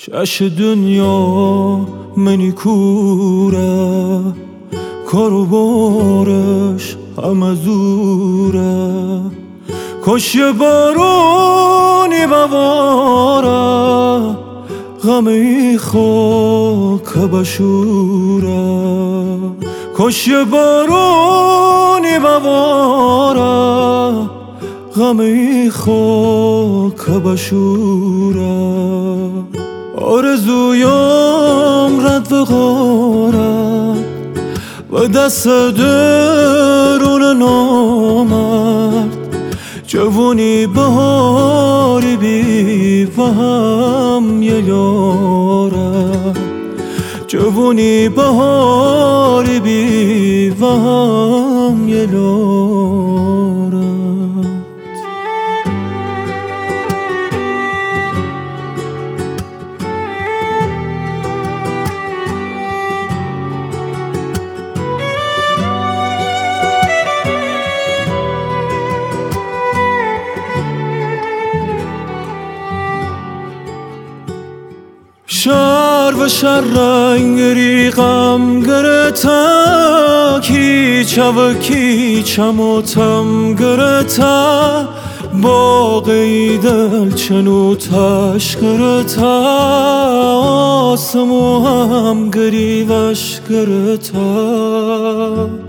چش دنیا منی کوره، کارو بارش همه زوره. کاش یه بارونی بباره، غم ای خاک بشوره. کاش یه بارونی بباره، غم ای خاک بشوره. آرزویم رد و غارت و دست درون نامرد. جوانی بهاری بی وهم یه یاره، جوانی بهاری بی وهم یه یاره. شر و شر رنگ ریغم گرتا، کیچه و کیچم و تم گرتا. باقی دل چنو تش گرتا، آسمو هم گریوش گرتا.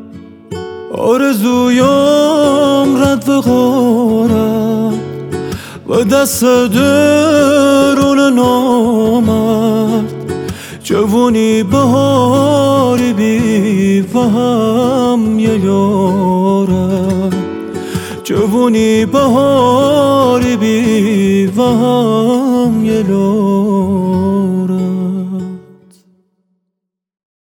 آرزویم رد و غارت و دست درون نامرد. جوانی بهاری بی وهم یه یاره، جوانی بهاری بی وهم یه یاره.